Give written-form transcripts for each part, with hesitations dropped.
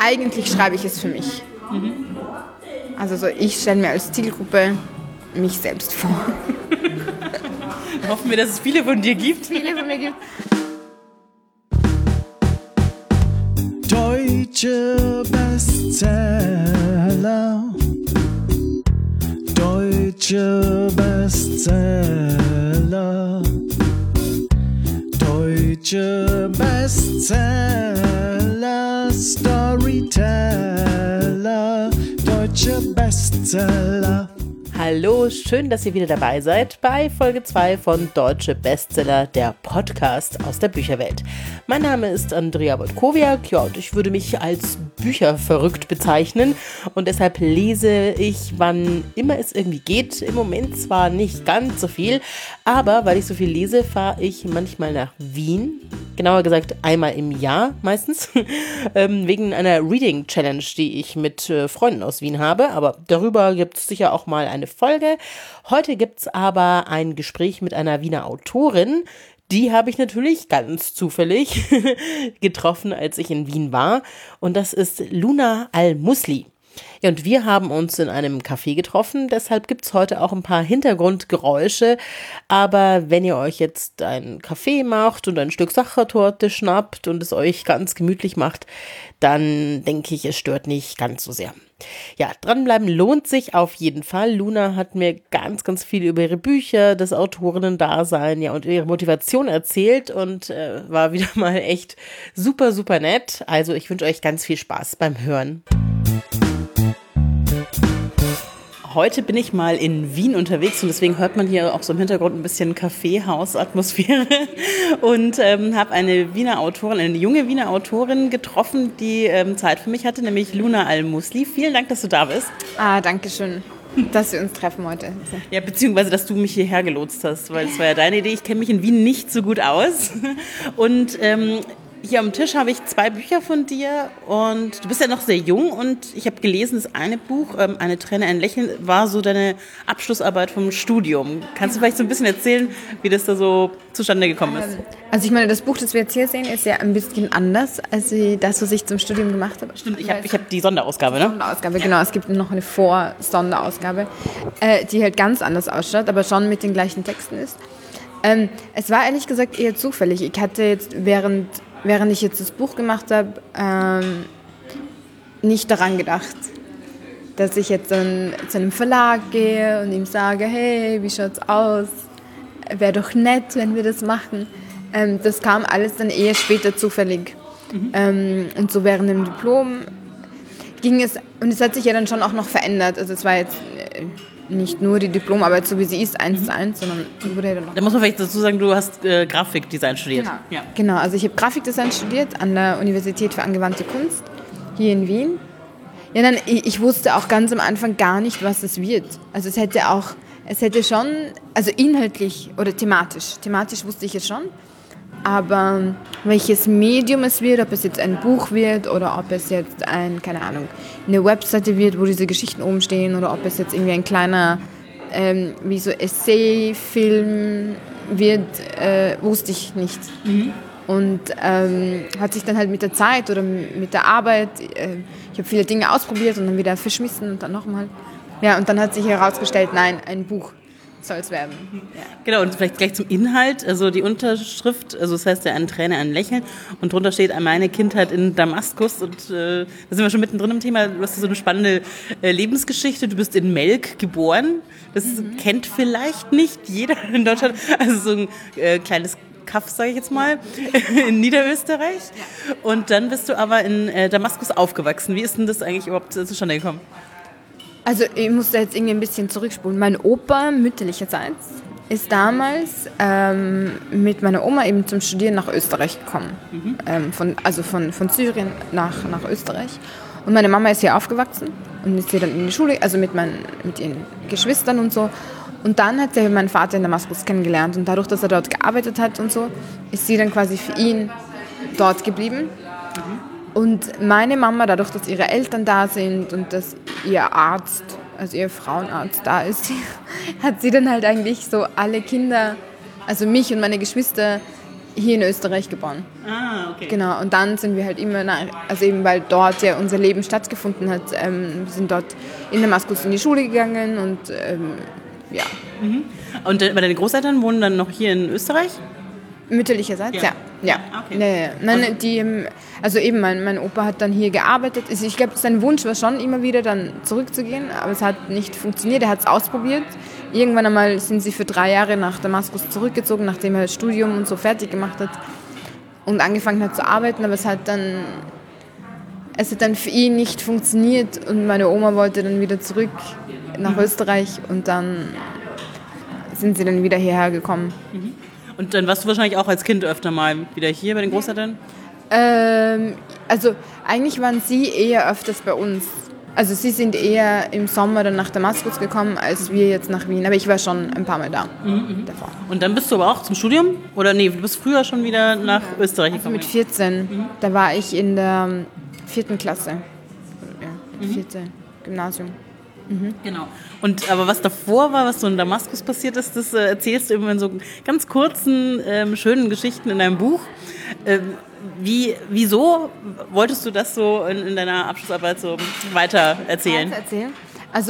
eigentlich schreibe ich es für mich. Also so, ich stelle mir als Zielgruppe mich selbst vor. Hoffen wir, dass es viele von dir gibt. Viele von mir gibt. Deutsche Bestseller. Deutsche Bestseller. Deutsche Bestseller. Storyteller. Deutsche Bestseller. Hallo, schön, dass ihr wieder dabei seid bei Folge 2 von Deutsche Bestseller, der Podcast aus der Bücherwelt. Mein Name ist Andrea Wojtkowiak, und ich würde mich als bücherverrückt bezeichnen und deshalb lese ich, wann immer es irgendwie geht. Im Moment zwar nicht ganz so viel, aber weil ich so viel lese, fahre ich manchmal nach Wien. Genauer gesagt einmal im Jahr meistens, wegen einer Reading Challenge, die ich mit Freunden aus Wien habe. Aber darüber gibt es sicher auch mal eine Folge. Heute gibt es aber ein Gespräch mit einer Wiener Autorin. Die habe ich natürlich ganz zufällig getroffen, als ich in Wien war. Und das ist Luna Al-Musli. Ja, und wir haben uns in einem Café getroffen, deshalb gibt es heute auch ein paar Hintergrundgeräusche, aber wenn ihr euch jetzt einen Kaffee macht und ein Stück Sachertorte schnappt und es euch ganz gemütlich macht, dann denke ich, es stört nicht ganz so sehr. Ja, dranbleiben lohnt sich auf jeden Fall. Luna hat mir ganz, ganz viel über ihre Bücher, das Autorinnen-Dasein, ja, und ihre Motivation erzählt und war wieder mal echt super, super nett. Also ich wünsche euch ganz viel Spaß beim Hören. Heute bin ich mal in Wien unterwegs und deswegen hört man hier auch so im Hintergrund ein bisschen Kaffeehaus-Atmosphäre und habe eine Wiener Autorin, eine junge Wiener Autorin getroffen, die Zeit für mich hatte, nämlich Luna Al-Musli. Vielen Dank, dass du da bist. Danke schön, dass wir uns treffen heute. Ja, beziehungsweise, dass du mich hierher gelotst hast, weil es war ja deine Idee. Ich kenne mich in Wien nicht so gut aus und hier am Tisch habe ich 2 Bücher von dir und du bist ja noch sehr jung und ich habe gelesen, das eine Buch, Eine Träne, ein Lächeln, war so deine Abschlussarbeit vom Studium. Kannst du vielleicht so ein bisschen erzählen, wie das da so zustande gekommen ist? Also ich meine, das Buch, das wir jetzt hier sehen, ist ja ein bisschen anders, als das, was ich zum Studium gemacht habe. Stimmt, ich hab die Sonderausgabe, ne? Sonderausgabe, genau. Es gibt noch eine Vor-Sonderausgabe, die halt ganz anders ausschaut, aber schon mit den gleichen Texten ist. Es war ehrlich gesagt eher zufällig. Ich hatte jetzt, während ich jetzt das Buch gemacht habe, nicht daran gedacht, dass ich jetzt dann zu einem Verlag gehe und ihm sage, hey, wie schaut's aus? Wäre doch nett, wenn wir das machen. Das kam alles dann eher später zufällig. Und so während dem Diplom ging es, und es hat sich ja dann schon auch noch verändert. Also es war jetzt nicht nur die Diplomarbeit, so wie sie ist, 1:1, sondern wurde ja dann noch. Da muss man vielleicht dazu sagen, du hast Grafikdesign studiert. Genau, ja. Genau, also ich habe Grafikdesign studiert an der Universität für angewandte Kunst hier in Wien. Ja, dann, ich wusste auch ganz am Anfang gar nicht, was es wird. Also es hätte schon, also inhaltlich oder thematisch wusste ich es schon, aber welches Medium es wird, ob es jetzt ein Buch wird oder ob es jetzt eine Webseite wird, wo diese Geschichten oben stehen, oder ob es jetzt irgendwie ein kleiner wie so Essay-Film wird, wusste ich nicht. Und hat sich dann halt mit der Zeit oder mit der Arbeit, ich habe viele Dinge ausprobiert und dann wieder verschmissen und dann nochmal. Ja, und dann hat sich herausgestellt, nein, ein Buch soll es werden. Ja. Genau, und vielleicht gleich zum Inhalt, also die Unterschrift, also das heißt ja Eine Träne, ein Lächeln, und drunter steht meine Kindheit in Damaskus, und da sind wir schon mittendrin im Thema. Du hast so eine spannende Lebensgeschichte, du bist in Melk geboren, das kennt vielleicht nicht jeder in Deutschland, also so ein kleines Kaff, sage ich jetzt mal, in Niederösterreich, und dann bist du aber in Damaskus aufgewachsen. Wie ist denn das eigentlich überhaupt zustande gekommen? Also ich muss da jetzt irgendwie ein bisschen zurückspulen. Mein Opa mütterlicherseits ist damals mit meiner Oma eben zum Studieren nach Österreich gekommen. Von Syrien nach Österreich. Und meine Mama ist hier aufgewachsen und ist hier dann in die Schule, also mit ihren Geschwistern und so. Und dann hat sie meinen Vater in Damaskus kennengelernt. Und dadurch, dass er dort gearbeitet hat und so, ist sie dann quasi für ihn dort geblieben. Und meine Mama, dadurch, dass ihre Eltern da sind und dass ihr Arzt, also ihr Frauenarzt da ist, hat sie dann halt eigentlich so alle Kinder, also mich und meine Geschwister, hier in Österreich geboren. Ah, okay. Genau, und dann sind wir halt immer, also eben weil dort ja unser Leben stattgefunden hat, wir sind dort in Damaskus in die Schule gegangen und ja. Und deine Großeltern wohnen dann noch hier in Österreich? Mütterlicherseits, ja. Ja. Okay. Ja. Nein, also eben, mein Opa hat dann hier gearbeitet. Ich glaube, sein Wunsch war schon immer wieder dann zurückzugehen, aber es hat nicht funktioniert. Er hat es ausprobiert. Irgendwann einmal sind sie für 3 Jahre nach Damaskus zurückgezogen, nachdem er das Studium und so fertig gemacht hat und angefangen hat zu arbeiten, aber es hat dann für ihn nicht funktioniert und meine Oma wollte dann wieder zurück nach Österreich und dann sind sie dann wieder hierher gekommen. Und dann warst du wahrscheinlich auch als Kind öfter mal wieder hier bei den Großeltern? Also eigentlich waren sie eher öfters bei uns. Also sie sind eher im Sommer dann nach Damaskus gekommen, als wir jetzt nach Wien. Aber ich war schon ein paar Mal da davor. Und dann bist du aber auch zum Studium? Oder nee, du bist früher schon wieder nach Österreich Also gekommen? mit 14. Da war ich in der 4. Klasse. Ja, 4. Gymnasium. Genau. Und aber was davor war, was so in Damaskus passiert ist, das erzählst du immer in so ganz kurzen, schönen Geschichten in deinem Buch. Wieso wolltest du das so in deiner Abschlussarbeit so weiter erzählen? Also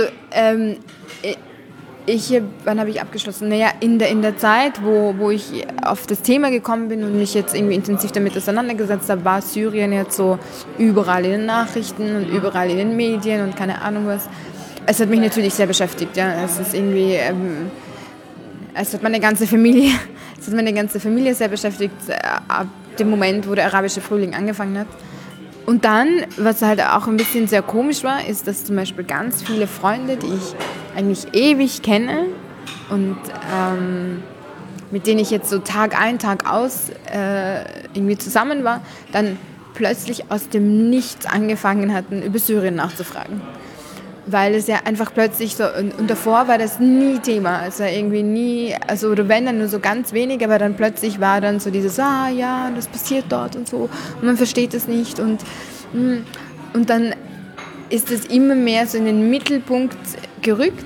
wann habe ich abgeschlossen? Naja, in der Zeit, wo ich auf das Thema gekommen bin und mich jetzt irgendwie intensiv damit auseinandergesetzt habe, war Syrien jetzt so überall in den Nachrichten und überall in den Medien und keine Ahnung was. Es hat mich natürlich sehr beschäftigt, ja. Es ist irgendwie, es hat meine ganze Familie sehr beschäftigt, ab dem Moment, wo der arabische Frühling angefangen hat. Und dann, was halt auch ein bisschen sehr komisch war, ist, dass zum Beispiel ganz viele Freunde, die ich eigentlich ewig kenne und mit denen ich jetzt so Tag ein, Tag aus irgendwie zusammen war, dann plötzlich aus dem Nichts angefangen hatten, über Syrien nachzufragen. Weil es ja einfach plötzlich so, und davor war das nie Thema, also irgendwie nie, also oder wenn dann nur so ganz wenig, aber dann plötzlich war dann so dieses, ja, das passiert dort und so und man versteht es nicht und dann ist es immer mehr so in den Mittelpunkt gerückt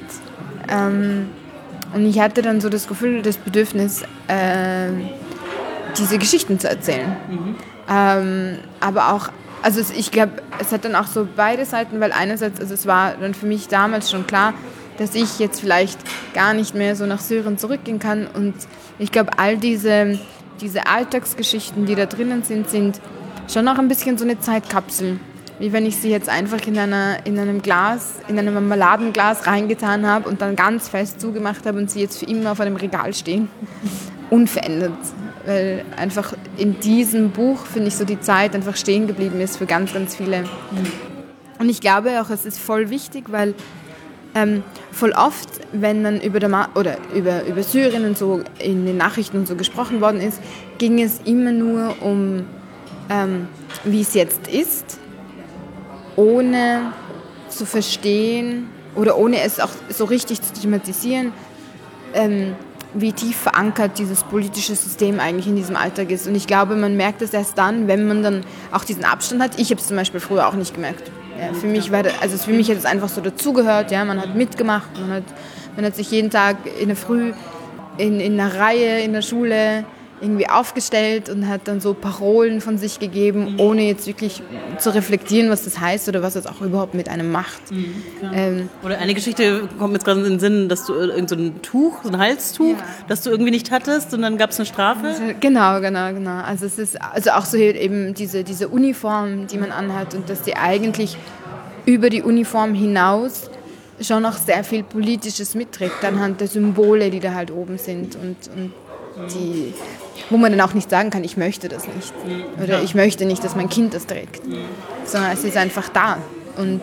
und ich hatte dann so das Gefühl, das Bedürfnis, diese Geschichten zu erzählen, aber auch. Also ich glaube, es hat dann auch so beide Seiten, weil einerseits, also es war dann für mich damals schon klar, dass ich jetzt vielleicht gar nicht mehr so nach Syrien zurückgehen kann und ich glaube, all diese Alltagsgeschichten, die da drinnen sind schon auch ein bisschen so eine Zeitkapsel, wie wenn ich sie jetzt einfach in einem Marmeladenglas reingetan habe und dann ganz fest zugemacht habe und sie jetzt für immer auf einem Regal stehen, unverändert. Weil einfach in diesem Buch, finde ich, so die Zeit einfach stehen geblieben ist für ganz, ganz viele. Und ich glaube auch, es ist voll wichtig, weil voll oft, wenn dann über Syrien und so in den Nachrichten und so gesprochen worden ist, ging es immer nur um, wie es jetzt ist, ohne zu verstehen oder ohne es auch so richtig zu thematisieren, wie tief verankert dieses politische System eigentlich in diesem Alltag ist. Und ich glaube, man merkt es erst dann, wenn man dann auch diesen Abstand hat. Ich habe es zum Beispiel früher auch nicht gemerkt. Ja, für mich hat es einfach so dazugehört. Ja, man hat mitgemacht, man hat sich jeden Tag in der Früh in einer Reihe in der Schule irgendwie aufgestellt und hat dann so Parolen von sich gegeben, ohne jetzt wirklich zu reflektieren, was das heißt oder was das auch überhaupt mit einem macht. Oder eine Geschichte kommt mir jetzt gerade in den Sinn, dass du irgend so ein Tuch, so ein Halstuch, das du irgendwie nicht hattest und dann gab es eine Strafe? Genau. Also es ist also auch so eben diese Uniform, die man anhat und dass die eigentlich über die Uniform hinaus schon noch sehr viel Politisches mitträgt, anhand der Symbole, die da halt oben sind und die, wo man dann auch nicht sagen kann, ich möchte das nicht. Oder ich möchte nicht, dass mein Kind das trägt. Sondern es ist einfach da. Und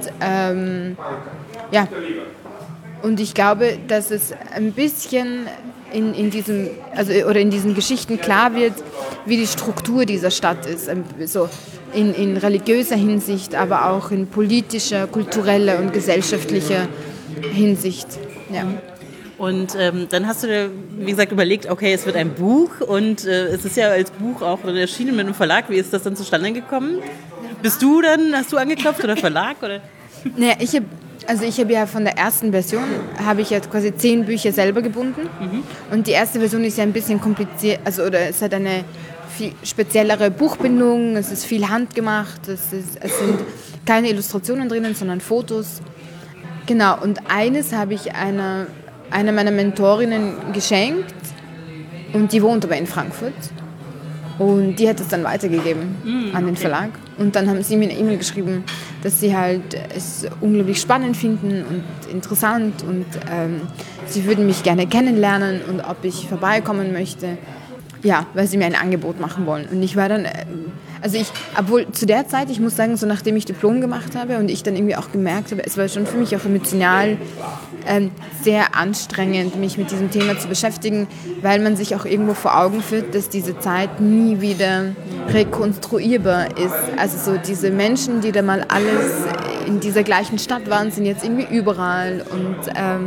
und ich glaube, dass es ein bisschen in diesen Geschichten klar wird, wie die Struktur dieser Stadt ist. So in religiöser Hinsicht, aber auch in politischer, kultureller und gesellschaftlicher Hinsicht. Ja. Und dann hast du dir, wie gesagt, überlegt, okay, es wird ein Buch und es ist ja als Buch auch erschienen mit einem Verlag. Wie ist das dann zustande gekommen? Hast du angeklopft oder Verlag? Oder? Naja, ich habe ja von der ersten Version, habe ich ja quasi 10 Bücher selber gebunden. Und die erste Version ist ja ein bisschen kompliziert, oder es hat eine viel speziellere Buchbindung, es ist viel handgemacht, es sind keine Illustrationen drinnen, sondern Fotos. Genau, und eines habe ich einer meiner Mentorinnen geschenkt und die wohnt aber in Frankfurt. Und die hat es dann weitergegeben an den Verlag. Und dann haben sie mir eine E-Mail geschrieben, dass sie halt es unglaublich spannend finden und interessant und sie würden mich gerne kennenlernen und ob ich vorbeikommen möchte. Ja, weil sie mir ein Angebot machen wollen. Und ich war dann, obwohl zu der Zeit, ich muss sagen, so nachdem ich Diplom gemacht habe und ich dann irgendwie auch gemerkt habe, es war schon für mich auch emotional sehr anstrengend, mich mit diesem Thema zu beschäftigen, weil man sich auch irgendwo vor Augen führt, dass diese Zeit nie wieder rekonstruierbar ist. Also so diese Menschen, die da mal alles in dieser gleichen Stadt waren, sind jetzt irgendwie überall. Und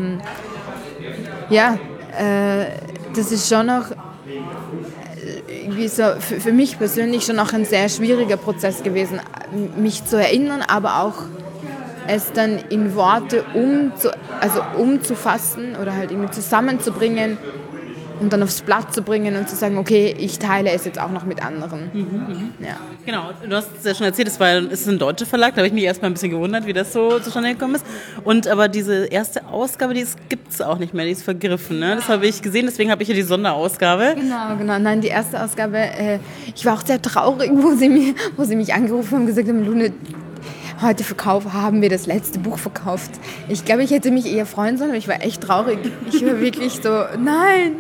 das ist schon noch irgendwie so für mich persönlich schon noch ein sehr schwieriger Prozess gewesen, mich zu erinnern, aber auch es dann in Worte umzufassen oder halt irgendwie zusammenzubringen und dann aufs Blatt zu bringen und zu sagen, okay, ich teile es jetzt auch noch mit anderen. Ja. Genau, du hast es ja schon erzählt, es ist ein deutscher Verlag, da habe ich mich erstmal ein bisschen gewundert, wie das so zustande gekommen ist. Aber diese erste Ausgabe, die gibt es auch nicht mehr, die ist vergriffen, ne? Das habe ich gesehen, deswegen habe ich hier die Sonderausgabe. Genau. Nein, die erste Ausgabe, ich war auch sehr traurig, wo sie mich angerufen haben und gesagt haben, Lune, heute haben wir das letzte Buch verkauft. Ich glaube, ich hätte mich eher freuen sollen, aber ich war echt traurig. Ich war wirklich so, nein.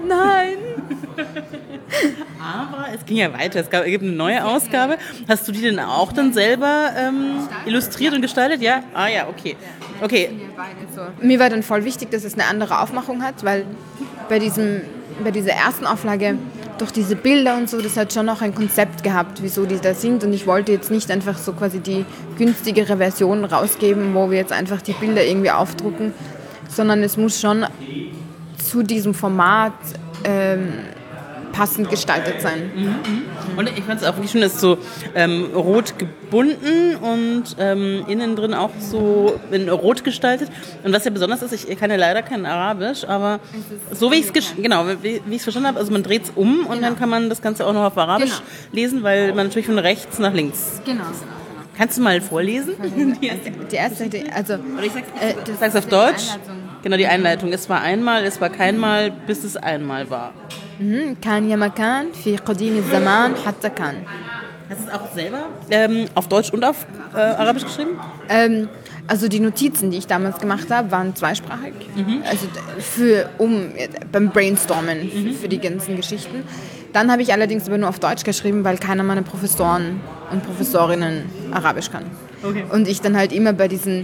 Aber es ging ja weiter, es gibt eine neue Ausgabe. Hast du die denn auch dann selber illustriert und gestaltet? Ja? Ah ja, okay. Mir war dann voll wichtig, dass es eine andere Aufmachung hat, weil bei dieser ersten Auflage durch diese Bilder und so, das hat schon noch ein Konzept gehabt, wieso die da sind. Und ich wollte jetzt nicht einfach so quasi die günstigere Version rausgeben, wo wir jetzt einfach die Bilder irgendwie aufdrucken, sondern es muss schon zu diesem Format passend gestaltet sein. Und ich fand es auch wirklich schön, dass es so rot gebunden und innen drin auch so in rot gestaltet. Und was ja besonders ist, ich kann ja leider kein Arabisch, aber so wie ich es verstanden habe, also man dreht es um und dann kann man das Ganze auch noch auf Arabisch lesen, weil man natürlich von rechts nach links. Genau. Kannst du mal vorlesen? Die erste, also du sagst auf Deutsch? Genau, die Einleitung. Es war einmal, es war kein Mal, bis es einmal war. كان يا مكان في قديم الزمان حتى كان. Hast du es auch selber auf Deutsch und auf Arabisch geschrieben? Also die Notizen, die ich damals gemacht habe, waren zweisprachig. Also beim Brainstormen für die ganzen Geschichten. Dann habe ich allerdings aber nur auf Deutsch geschrieben, weil keiner meiner Professoren und Professorinnen Arabisch kann. Okay. Und ich dann halt immer bei diesen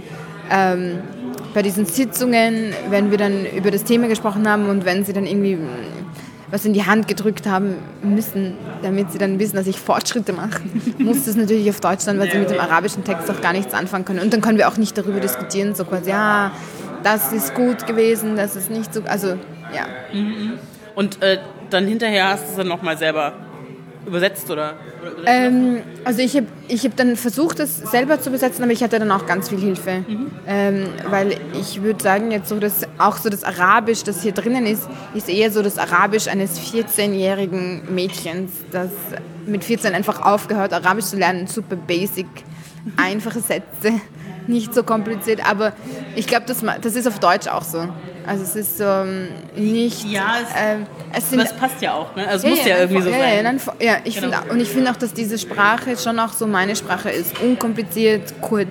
Sitzungen, wenn wir dann über das Thema gesprochen haben und wenn sie dann irgendwie was in die Hand gedrückt haben müssen, damit sie dann wissen, dass ich Fortschritte mache, muss das natürlich auf Deutsch sein, weil sie mit dem arabischen Text auch gar nichts anfangen können. Und dann können wir auch nicht darüber diskutieren, so quasi, ja, das ist gut gewesen, das ist nicht so, also, ja. Und dann hinterher hast du es dann nochmal selber übersetzt, oder? Also ich hab dann versucht, das selber zu übersetzen, aber ich hatte dann auch ganz viel Hilfe. Weil ich würde sagen, jetzt so das Arabisch, das hier drinnen ist eher so das Arabisch eines 14-jährigen Mädchens, das mit 14 einfach aufgehört, Arabisch zu lernen. Super basic, einfache Sätze, nicht so kompliziert, aber ich glaube, das ist auf Deutsch auch so. Also es ist so nicht... Ja, das passt ja auch, ne? Also es muss ja irgendwie so sein. Ich finde auch, dass diese Sprache schon auch so meine Sprache ist. Unkompliziert, kurz,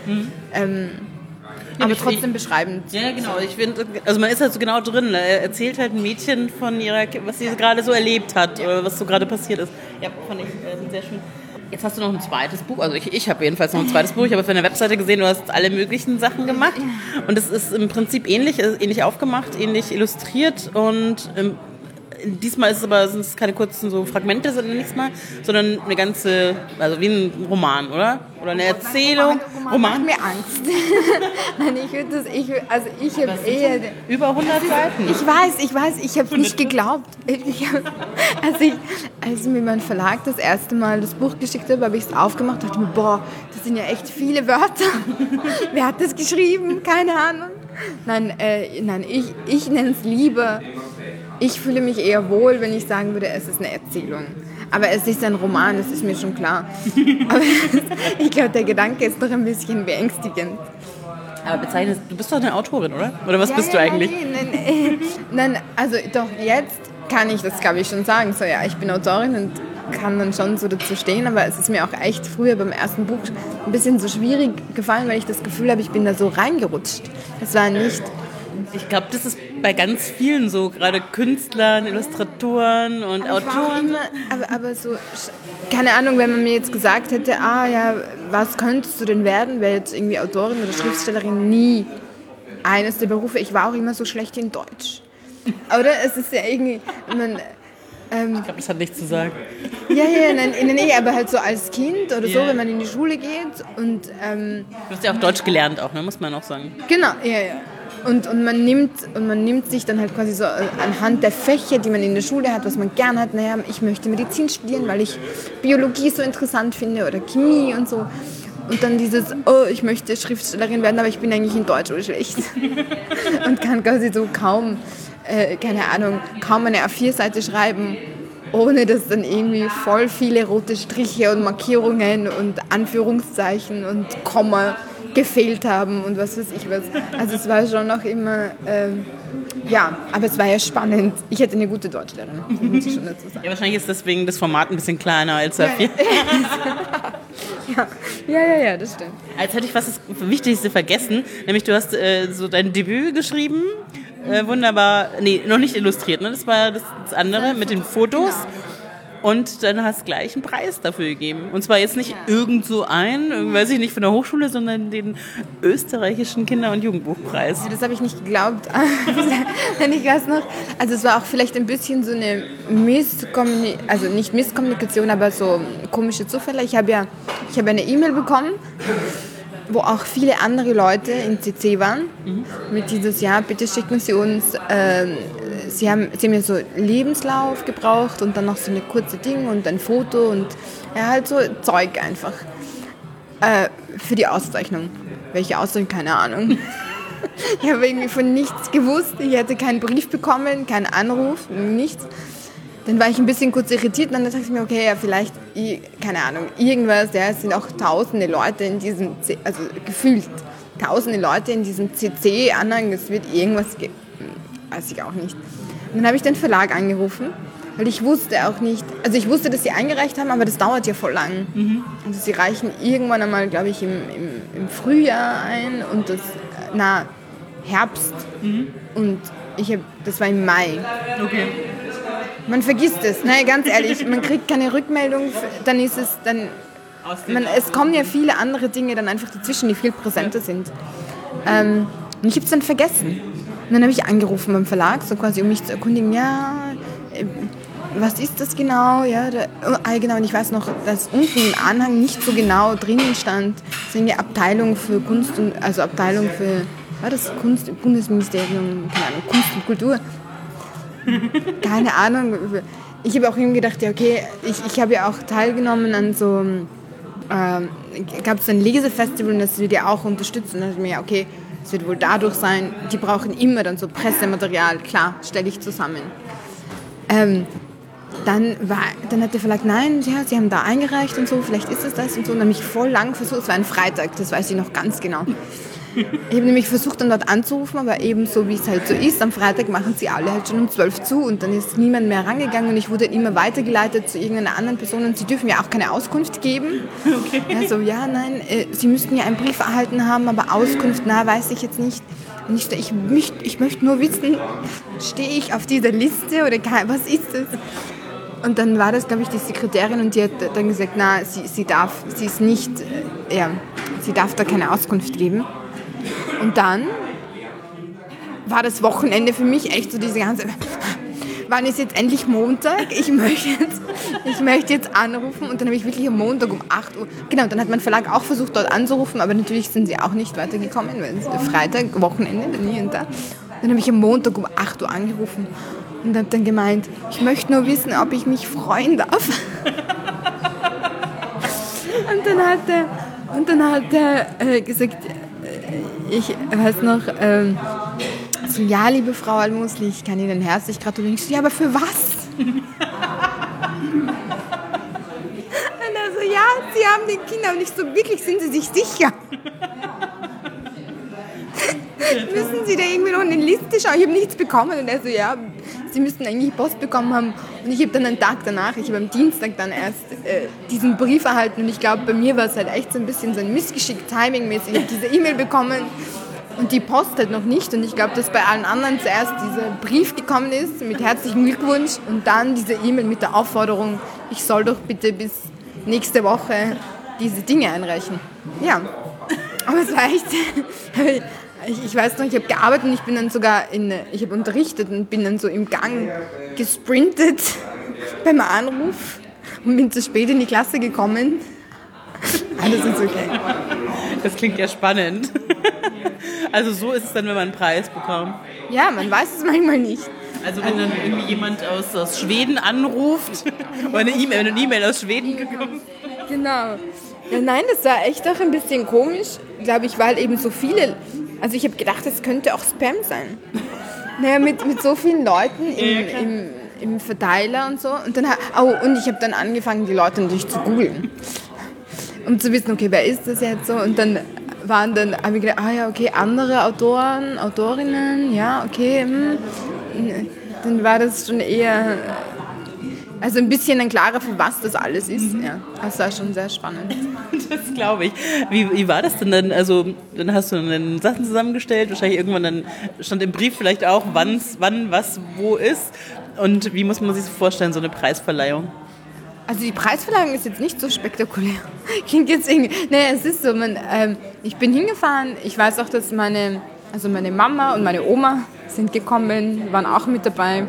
aber trotzdem beschreibend. Ja, genau. Ich finde, also man ist halt so genau drin. Er erzählt halt ein Mädchen von was sie gerade so erlebt hat, oder was so gerade passiert ist. Ja, fand ich sehr schön. Jetzt hast du noch ein zweites Buch, also ich habe jedenfalls noch ein zweites Buch. Ich habe auf deiner Webseite gesehen, du hast alle möglichen Sachen gemacht. Und es ist im Prinzip ähnlich aufgemacht, ähnlich illustriert. Und diesmal sind es keine kurzen so Fragmente, sondern eine ganze, also wie ein Roman, oder? Oder eine Erzählung. Roman macht mir Angst. Nein, ich habe eher... Über 100 Seiten. Ich weiß, ich habe nicht geglaubt. Als mir mein Verlag das erste Mal das Buch geschickt habe ich es aufgemacht und dachte mir, boah, das sind ja echt viele Wörter. Wer hat das geschrieben? Keine Ahnung. Nein, ich nenne es lieber... Ich fühle mich eher wohl, wenn ich sagen würde, es ist eine Erzählung. Aber es ist ein Roman, das ist mir schon klar. Aber ich glaube, der Gedanke ist doch ein bisschen beängstigend. Aber du bist doch eine Autorin, oder? Oder was bist du eigentlich? Nein, also doch jetzt kann ich das, glaube ich, schon sagen. So, ja, ich bin Autorin und kann dann schon so dazu stehen, aber es ist mir auch echt früher beim ersten Buch ein bisschen so schwierig gefallen, weil ich das Gefühl habe, ich bin da so reingerutscht. Das war nicht... Ich glaube, das ist bei ganz vielen so, gerade Künstlern, Illustratoren und Autoren. Aber so, keine Ahnung, wenn man mir jetzt gesagt hätte, ja, was könntest du denn werden, wäre jetzt irgendwie Autorin oder Schriftstellerin, nie eines der Berufe. Ich war auch immer so schlecht in Deutsch. Oder? Es ist ja irgendwie... ich glaube, das hat nichts zu sagen. Ja, nein, aber halt so als Kind oder so, wenn man in die Schule geht und... du hast ja auch Deutsch gelernt auch, ne? Muss man auch sagen. Genau, ja. Und man nimmt sich dann halt quasi so anhand der Fächer, die man in der Schule hat, was man gern hat, naja, ich möchte Medizin studieren, weil ich Biologie so interessant finde oder Chemie und so. Und dann ich möchte Schriftstellerin werden, aber ich bin eigentlich in Deutsch so schlecht. Und kann quasi so kaum eine A4-Seite schreiben, ohne dass dann irgendwie voll viele rote Striche und Markierungen und Anführungszeichen und Komma gefehlt haben und was weiß ich was. Also es war schon noch immer, aber es war ja spannend. Ich hätte eine gute Deutschlehrerin, muss ich schon dazu sagen. Ja, wahrscheinlich ist deswegen das Format ein bisschen kleiner als A4. Ja, das stimmt. Als hätte ich fast das Wichtigste vergessen, nämlich du hast so dein Debüt geschrieben, wunderbar, nee, noch nicht illustriert, ne? Das war das andere mit den Fotos. Und dann hast du gleich einen Preis dafür gegeben. Und zwar jetzt nicht irgend so weiß ich nicht, von der Hochschule, sondern den österreichischen Kinder- und Jugendbuchpreis. Ja, das habe ich nicht geglaubt. Ich weiß noch, also es war auch vielleicht ein bisschen so eine also nicht Misskommunikation, aber so komische Zufälle. Ich habe eine E-Mail bekommen, wo auch viele andere Leute in CC waren, mit dieses Jahr, bitte schicken Sie uns, Sie haben ja so Lebenslauf gebraucht und dann noch so eine kurze Ding und ein Foto und halt so Zeug einfach für die Auszeichnung. Welche Auszeichnung? Keine Ahnung. Ich habe irgendwie von nichts gewusst, ich hätte keinen Brief bekommen, keinen Anruf, nichts. Dann war ich ein bisschen kurz irritiert und dann dachte ich mir, okay, ja, vielleicht, keine Ahnung, irgendwas, es sind auch tausende Leute in diesem, also gefühlt tausende Leute in diesem CC-Anhang, es wird irgendwas geben, weiß ich auch nicht. Und dann habe ich den Verlag angerufen, weil ich wusste auch nicht, also ich wusste, dass sie eingereicht haben, aber das dauert ja voll lang. Also sie reichen irgendwann einmal, glaube ich, im Frühjahr ein und Herbst und das war im Mai. Okay. Man vergisst es, ganz ehrlich, man kriegt keine Rückmeldung, dann ist es dann, es kommen ja viele andere Dinge dann einfach dazwischen, die viel präsenter sind. Und ich habe es dann vergessen. Und dann habe ich angerufen beim Verlag, so quasi um mich zu erkundigen, was ist das genau? Genau, und ich weiß noch, dass unten im Anhang nicht so genau drinnen stand, so eine Abteilung für Kunst, also Abteilung für, war das Kunst im Bundesministerium, keine Ahnung, Kunst und Kultur. Keine Ahnung. Ich habe auch irgendwie gedacht, ja okay, ich habe ja auch teilgenommen an so, gab es ein Lesefestival und das wird ja auch unterstützt. Und dann dachte ich mir, ja okay, es wird wohl dadurch sein, die brauchen immer dann so Pressematerial, klar, stelle ich zusammen. Dann hat der Verlag, nein, ja, sie haben da eingereicht und so, vielleicht ist es das und so. Und dann habe ich voll lang versucht, es war ein Freitag, das weiß ich noch ganz genau. Ich habe nämlich versucht, dann dort anzurufen, aber eben so, wie es halt so ist, am Freitag machen sie alle halt schon um 12 zu und dann ist niemand mehr rangegangen und ich wurde immer weitergeleitet zu irgendeiner anderen Person und sie dürfen ja auch keine Auskunft geben. Okay. Also nein, sie müssten ja einen Brief erhalten haben, aber Auskunft, weiß ich jetzt nicht. Und ich möchte nur wissen, stehe ich auf dieser Liste oder was ist das? Und dann war das, glaube ich, die Sekretärin und die hat dann gesagt, sie darf da keine Auskunft geben. Und dann war das Wochenende für mich echt so diese ganze, wann ist jetzt endlich Montag? Ich möchte jetzt anrufen und dann habe ich wirklich am Montag um 8 Uhr, genau, dann hat mein Verlag auch versucht dort anzurufen, aber natürlich sind sie auch nicht weitergekommen, weil es ist Freitag, Wochenende, dann hier und da. Dann habe ich am Montag um 8 Uhr angerufen und habe dann gemeint, ich möchte nur wissen, ob ich mich freuen darf. Und dann hat er gesagt, ich weiß noch, so, ja, liebe Frau Al-Musli, ich kann Ihnen herzlich gratulieren. Ich so, ja, aber für was? Sie haben die Kinder und nicht so, wirklich, sind Sie sich sicher? Müssen Sie da irgendwie noch eine Liste schauen? Ich habe nichts bekommen. Und er so, ja, Sie müssten eigentlich Post bekommen haben. Und ich habe dann einen Tag danach, ich habe am Dienstag dann erst diesen Brief erhalten. Und ich glaube, bei mir war es halt echt so ein bisschen so ein Missgeschick, timingmäßig. Ich habe diese E-Mail bekommen und die Post halt noch nicht. Und ich glaube, dass bei allen anderen zuerst dieser Brief gekommen ist mit herzlichen Glückwunsch und dann diese E-Mail mit der Aufforderung, ich soll doch bitte bis nächste Woche diese Dinge einreichen. Ja, aber es war echt... Ich weiß noch, ich habe gearbeitet und ich bin dann sogar ich habe unterrichtet und bin dann so im Gang gesprintet beim Anruf und bin zu spät in die Klasse gekommen. Alles ist okay. Das klingt ja spannend. Also so ist es dann, wenn man einen Preis bekommt. Ja, man weiß es manchmal nicht. Also wenn dann irgendwie jemand aus Schweden anruft oder eine E-Mail aus Schweden gekommen. Genau. Ja, nein, das war echt auch ein bisschen komisch, glaube ich, weil eben so viele... Also ich habe gedacht, es könnte auch Spam sein. Naja, mit so vielen Leuten im Verteiler und so. Und dann, und ich habe dann angefangen, die Leute natürlich zu googeln. Um zu wissen, okay, wer ist das jetzt so? Und dann habe ich gedacht, ja, okay, andere Autoren, Autorinnen, ja, okay. Dann war das schon eher... Also ein bisschen ein klarer, für was das alles ist. Ja, das war schon sehr spannend. Das glaube ich. Wie war das denn dann? Also dann hast du dann Sachen zusammengestellt, wahrscheinlich irgendwann dann stand im Brief vielleicht auch, wann, was, wo ist. Und wie muss man sich das vorstellen, so eine Preisverleihung? Also die Preisverleihung ist jetzt nicht so spektakulär. Klingt jetzt irgendwie... Naja, es ist so, ich bin hingefahren. Ich weiß auch, dass meine Mama und meine Oma sind gekommen, waren auch mit dabei.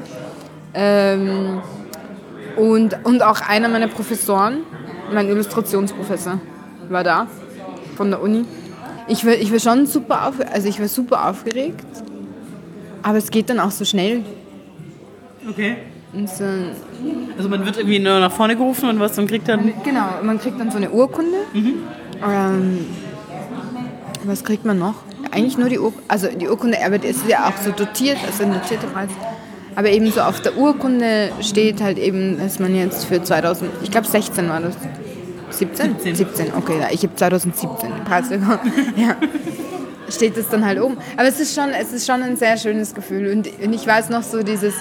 Und auch einer meiner Professoren, mein Illustrationsprofessor, war da, von der Uni. Ich war schon super aufgeregt, aber es geht dann auch so schnell. Okay. Und so, also man wird irgendwie nur nach vorne gerufen und was und kriegt dann... Genau, man kriegt dann so eine Urkunde. Was kriegt man noch? Eigentlich nur die Urkunde, also die Urkunde, aber es ist ja auch so dotiert, also ein dotierter Preis. Aber eben so auf der Urkunde steht halt eben, dass man jetzt für 2016 war das. 17? 17, okay, ich habe 2017 den Preis bekommen. Ja. Steht das dann halt oben. Aber es ist schon ein sehr schönes Gefühl. Und ich weiß noch so dieses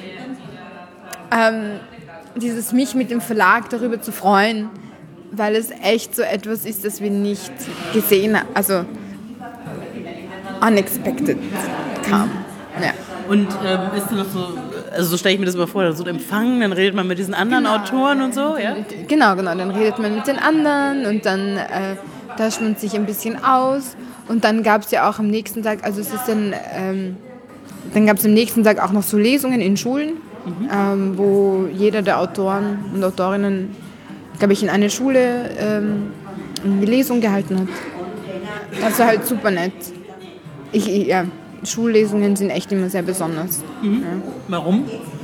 mich mit dem Verlag darüber zu freuen, weil es echt so etwas ist, das wir nicht gesehen haben. Also unexpected kam. Ja. Und ist dann noch so, also so stelle ich mir das mal vor, so ein Empfang, dann redet man mit diesen anderen Autoren und so, ja? Genau, dann redet man mit den anderen und dann tauscht man sich ein bisschen aus. Und dann gab es ja auch am nächsten Tag, also es ist dann gab es am nächsten Tag auch noch so Lesungen in Schulen, wo jeder der Autoren und Autorinnen, glaube ich, in einer Schule eine Lesung gehalten hat. Das war halt super nett. Schullesungen sind echt immer sehr besonders. Mhm. Ja. Warum?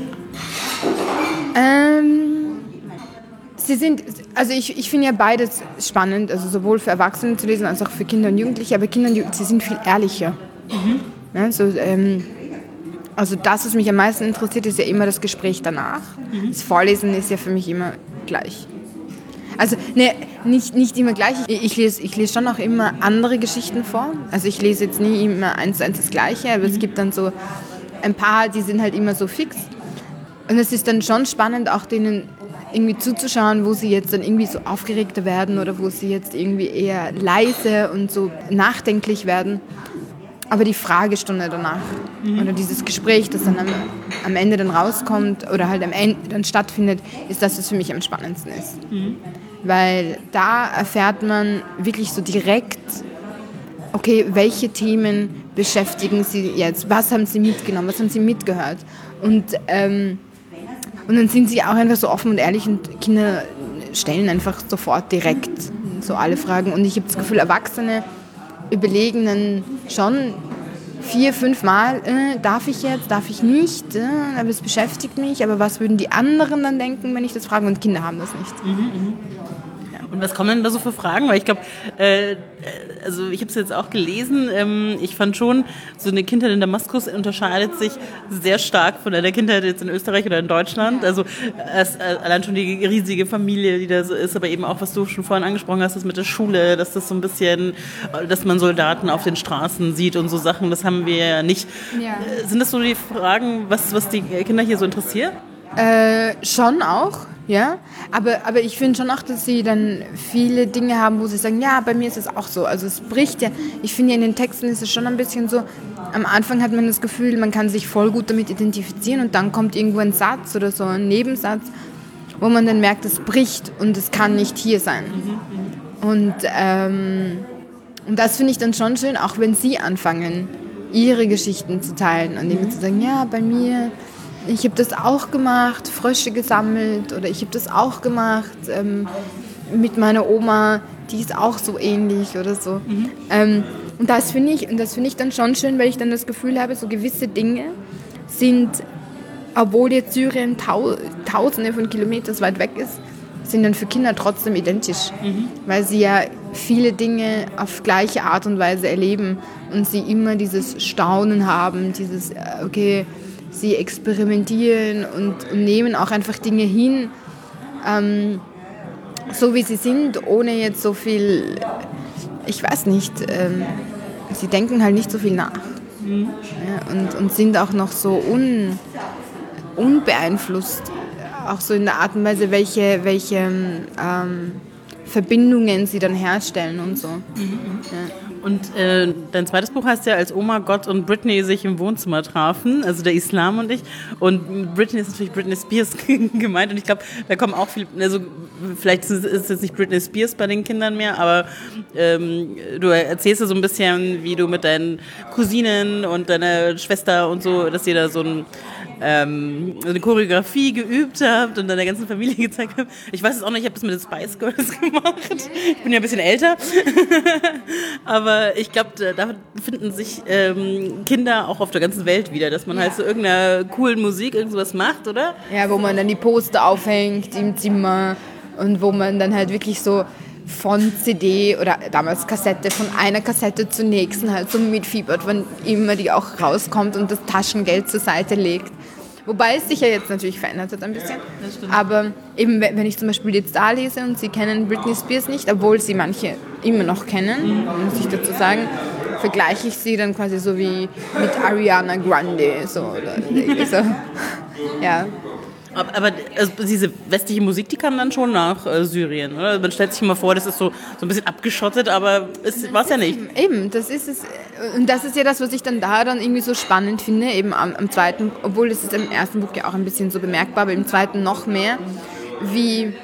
Ich finde ja beides spannend, also sowohl für Erwachsene zu lesen als auch für Kinder und Jugendliche, aber Kinder und Jugendliche, sie sind viel ehrlicher. Mhm. Ja, also das, was mich am meisten interessiert, ist ja immer das Gespräch danach. Mhm. Das Vorlesen ist ja für mich immer gleich. Also nicht immer gleich. Ich lese schon auch immer andere Geschichten vor. Also ich lese jetzt nie immer 1:1 das Gleiche, aber es gibt dann so ein paar, die sind halt immer so fix. Und es ist dann schon spannend, auch denen irgendwie zuzuschauen, wo sie jetzt dann irgendwie so aufgeregter werden oder wo sie jetzt irgendwie eher leise und so nachdenklich werden. Aber die Fragestunde danach oder dieses Gespräch, das dann am Ende dann rauskommt oder halt am Ende dann stattfindet, ist das, was für mich am spannendsten ist. Mhm. Weil da erfährt man wirklich so direkt, okay, welche Themen beschäftigen Sie jetzt, was haben Sie mitgenommen, was haben Sie mitgehört. Und dann sind sie auch einfach so offen und ehrlich und Kinder stellen einfach sofort direkt so alle Fragen. Und ich habe das Gefühl, Erwachsene überlegen dann schon 4-5 Mal, darf ich jetzt, darf ich nicht, aber es beschäftigt mich, aber was würden die anderen dann denken, wenn ich das frage? Und Kinder haben das nicht. Mhm, Und was kommen denn da so für Fragen? Weil ich glaube, also ich habe es jetzt auch gelesen, ich fand schon, so eine Kindheit in Damaskus unterscheidet sich sehr stark von der Kindheit jetzt in Österreich oder in Deutschland. Also allein schon die riesige Familie, die da so ist, aber eben auch, was du schon vorhin angesprochen hast, das mit der Schule, dass das so ein bisschen, dass man Soldaten auf den Straßen sieht und so Sachen, das haben wir ja nicht. Ja. Sind das so die Fragen, was die Kinder hier so interessiert? Schon auch, ja. Aber ich finde schon auch, dass sie dann viele Dinge haben, wo sie sagen, ja, bei mir ist es auch so. Also es bricht ja, ich finde ja in den Texten ist es schon ein bisschen so, am Anfang hat man das Gefühl, man kann sich voll gut damit identifizieren und dann kommt irgendwo ein Satz oder so ein Nebensatz, wo man dann merkt, es bricht und es kann nicht hier sein. Und das finde ich dann schon schön, auch wenn sie anfangen, ihre Geschichten zu teilen und irgendwie zu sagen, ja, bei mir... Ich habe das auch gemacht, Frösche gesammelt oder ich habe das auch gemacht mit meiner Oma, die ist auch so ähnlich oder so. Und das finde ich dann schon schön, weil ich dann das Gefühl habe, so gewisse Dinge sind, obwohl jetzt Syrien tausende von Kilometern weit weg ist, sind dann für Kinder trotzdem identisch, weil sie ja viele Dinge auf gleiche Art und Weise erleben und sie immer dieses Staunen haben, dieses, okay, sie experimentieren und nehmen auch einfach Dinge hin, so wie sie sind, ohne jetzt so viel, ich weiß nicht, sie denken halt nicht so viel nach. Ja, und sind auch noch so unbeeinflusst, auch so in der Art und Weise, welche Verbindungen sie dann herstellen und so. Ja. Und dein zweites Buch heißt ja, als Oma, Gott und Britney sich im Wohnzimmer trafen, also der Islam und ich. Und Britney ist natürlich Britney Spears gemeint und ich glaube, da kommen auch viele, also vielleicht ist es jetzt nicht Britney Spears bei den Kindern mehr, aber du erzählst ja so ein bisschen, wie du mit deinen Cousinen und deiner Schwester und so, dass ihr da so eine Choreografie geübt habt und deiner ganzen Familie gezeigt habt. Ich weiß es auch nicht, ich habe das mit den Spice Girls gemacht. Ich bin ja ein bisschen älter. Aber ich glaube, da finden sich Kinder auch auf der ganzen Welt wieder, dass man halt so irgendeiner coolen Musik irgendwas macht, oder? Ja, wo man dann die Poster aufhängt im Zimmer und wo man dann halt wirklich so von CD oder damals Kassette, von einer Kassette zur nächsten halt so mitfiebert, wann immer die auch rauskommt und das Taschengeld zur Seite legt. Wobei es sich ja jetzt natürlich verändert hat ein bisschen. Aber eben, wenn ich zum Beispiel jetzt da lese und sie kennen Britney Spears nicht, obwohl sie manche immer noch kennen, muss ich dazu sagen, vergleiche ich sie dann quasi so wie mit Ariana Grande. So, oder so. Ja. Aber also diese westliche Musik, die kam dann schon nach Syrien, oder? Man stellt sich immer vor, das ist so ein bisschen abgeschottet, aber es war es ja nicht. Eben, das ist es. Und das ist ja das, was ich dann irgendwie so spannend finde, eben am zweiten, obwohl es ist im ersten Buch ja auch ein bisschen so bemerkbar, aber im zweiten noch mehr, wie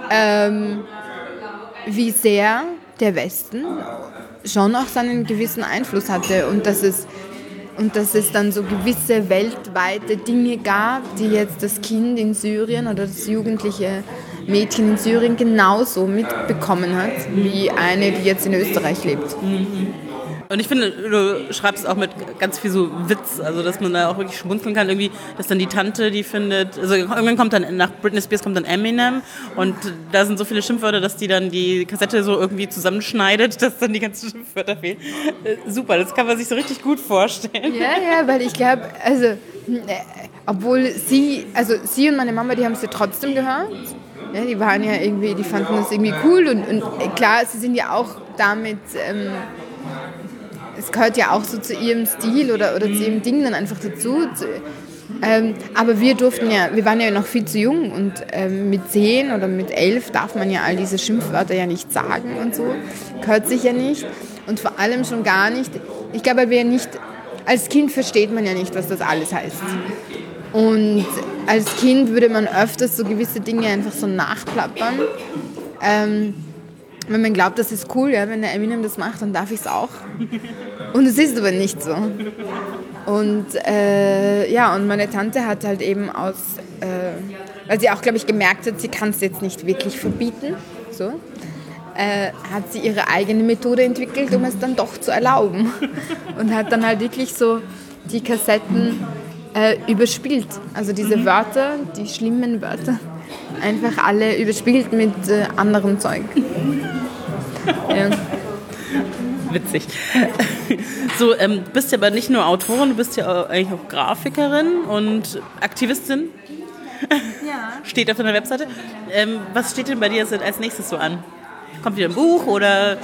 sehr der Westen schon auch seinen gewissen Einfluss hatte und dass es dann so gewisse weltweite Dinge gab, die jetzt das Kind in Syrien oder das jugendliche Mädchen in Syrien genauso mitbekommen hat, wie eine, die jetzt in Österreich lebt. Und ich finde, du schreibst auch mit ganz viel so Witz, also dass man da auch wirklich schmunzeln kann, irgendwie, dass dann die Tante, die findet, also irgendwann kommt dann, nach Britney Spears kommt dann Eminem und da sind so viele Schimpfwörter, dass die dann die Kassette so irgendwie zusammenschneidet, dass dann die ganzen Schimpfwörter fehlen. Super, das kann man sich so richtig gut vorstellen. Ja, weil ich glaube, also, obwohl sie und meine Mama, die haben es ja trotzdem gehört. Ja, die waren ja irgendwie, die fanden das irgendwie cool und klar, sie sind ja auch damit, es gehört ja auch so zu ihrem Stil oder zu ihrem Ding dann einfach dazu. Aber wir waren ja noch viel zu jung und mit 10 oder mit 11 darf man ja all diese Schimpfwörter ja nicht sagen und so. Gehört sich ja nicht und vor allem schon gar nicht, ich glaube, als Kind versteht man ja nicht, was das alles heißt. Und als Kind würde man öfters so gewisse Dinge einfach so nachplappern. Wenn man glaubt, das ist cool, ja, wenn der Eminem das macht, dann darf ich es auch. Und es ist aber nicht so. Und und meine Tante hat halt eben weil sie auch, glaube ich, gemerkt hat, sie kann es jetzt nicht wirklich verbieten, so, hat sie ihre eigene Methode entwickelt, um es dann doch zu erlauben. Und hat dann halt wirklich so die Kassetten überspielt. Also diese Wörter, die schlimmen Wörter, einfach alle überspielt mit anderem Zeug. Ja. Witzig. So, bist ja aber nicht nur Autorin, du bist ja eigentlich auch Grafikerin und Aktivistin. Ja. Steht auf deiner Webseite. Was steht denn bei dir als nächstes so an? Kommt wieder ein Buch oder?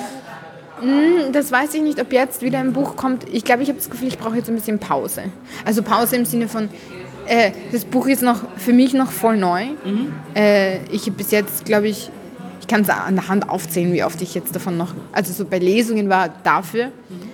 Das weiß ich nicht, ob jetzt wieder ein Buch kommt. Ich glaube, ich habe das Gefühl, ich brauche jetzt ein bisschen Pause. Also Pause im Sinne von, das Buch ist noch für mich noch voll neu. Ich habe bis jetzt, glaube ich kann es an der Hand aufzählen, wie oft ich jetzt davon noch, also so bei Lesungen war dafür.